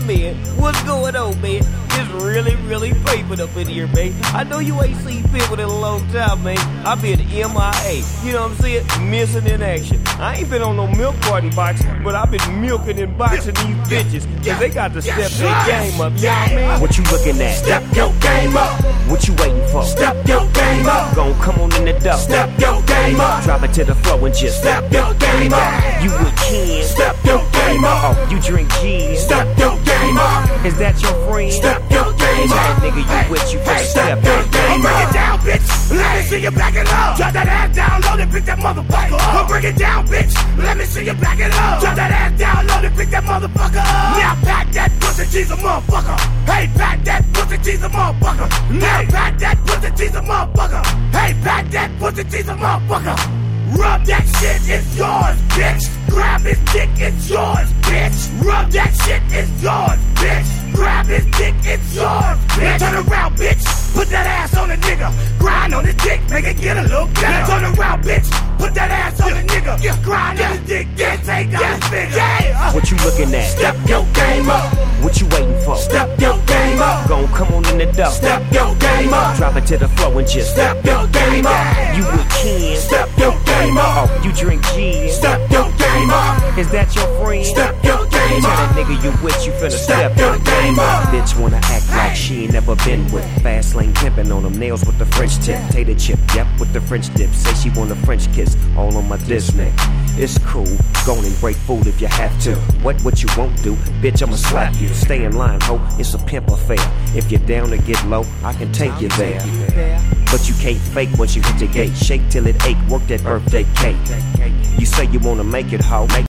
man? What's going on, man? It's really paper up in here, man. I know you ain't seen people in a long time, man. I've been MIA. You know what I'm saying? Missing in action. I ain't been on no milk party box, but I've been milking and boxing these bitches. Cause they got to step their game up. You know what I mean? What you looking at? Step your game up. What you waiting for? Step your game up. Gon' come on in the door. Step your game up. Drop it to the floor and just step your game up. You with Ken? Step your game up. Oh, you drink gin? Step your game up. Is that your friend? Step your game up. Nigga, you with you for step your game up. Break it down, bitch. Let me see you back it up. Drop that ass down low and pick that motherfucker up. Break it down, bitch. Let me see you back it up. Drop that ass down low and pick that motherfucker up. Now pack that pussy cheese a motherfucker. Hey, pack that pussy cheese a motherfucker. Now pack that pussy cheese a motherfucker. Hey, pack that pussy cheese a motherfucker. Rub that shit, it's yours, bitch. Grab his dick, it's yours, bitch. Rub that shit, it's yours, bitch. Grab his dick, it's yours, bitch. Turn around, bitch. Put that ass on a nigga. Grind on his dick, make it get a little better. Turn around, bitch. Put that ass on a nigga. Grind on his dick, get take out his finger. What you looking at? Step your game up. What you waiting for? Step your game up. Gon' come on in the door. Step your game up. Drop it to the floor and just step your game up. You with Ken? Step your game up. Oh, you drink gin? Step your game up. Is that your friend? Step your game Tell up. that nigga you with you finna Step your game up. Bitch wanna act like she ain't never been with. Fast lane pimpin' on them nails with the French tip. Tater chip, yep, with the French dip. Say she want a French kiss, all on my Disney. It's cool, go on and break food if you have to. What you won't do, bitch, I'ma slap you. Stay in line, ho, it's a pimp affair. If you're down to get low, I can take you there. But you can't fake once you hit the gate. Shake till it ache, work that birthday cake. You say you wanna make it, ho.